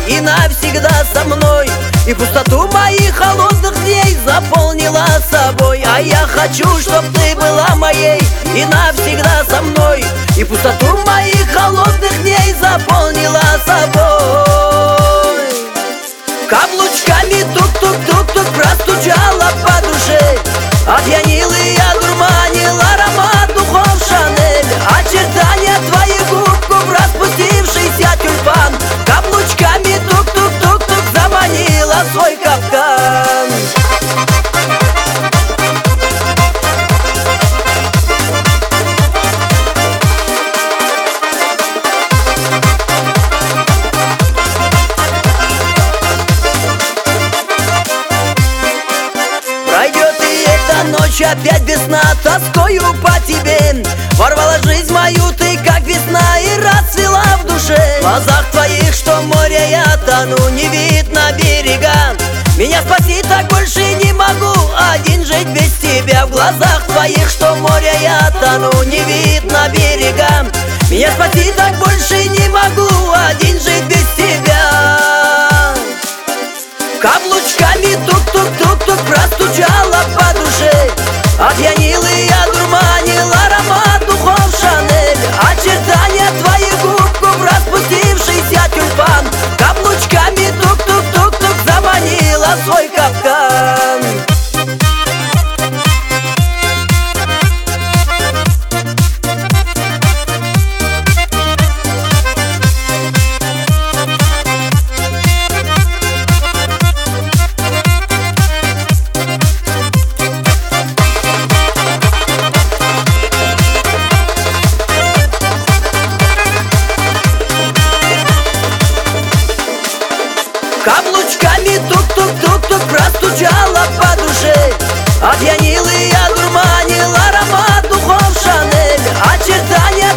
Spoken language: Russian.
и навсегда со мной, и пустоту моих холодных дней заполнила собой. А я хочу, чтоб ты была моей и навсегда со мной, и пустоту моих холодных дней заполнила собой. Каблучками тук-тук-тук-тук простучала по душе, опьянил и одурманил аромат духов Шанель, очертания твоих губ, распустившийся тюльпан. Каблучками тук-тук-тук-тук заманила свой капкан. Пройдет и эта ночь опять без сна, тоскою по тебе. Ворвала жизнь мою ты, как весна, и расцвела в душе. В глазах твоих, что море, я тону, не видно берега. Меня спасти так больше не могу, один жить без тебя. В глазах твоих, что море, я тону, не видно берега. Меня спасти так больше не могу, один жить без тебя. Каблучками тук-тук-тук-тук простучала по душе, опьянил и одурманил аромат духов Шанель, очертания твоих губ, распустившийся тюльпан. Каблучками тук-тук-тук-тук заманила свой капкан. Каблучками тук-тук-тук-тук простучала по душе, опьянил и одурманил аромат духов Шанель, очертания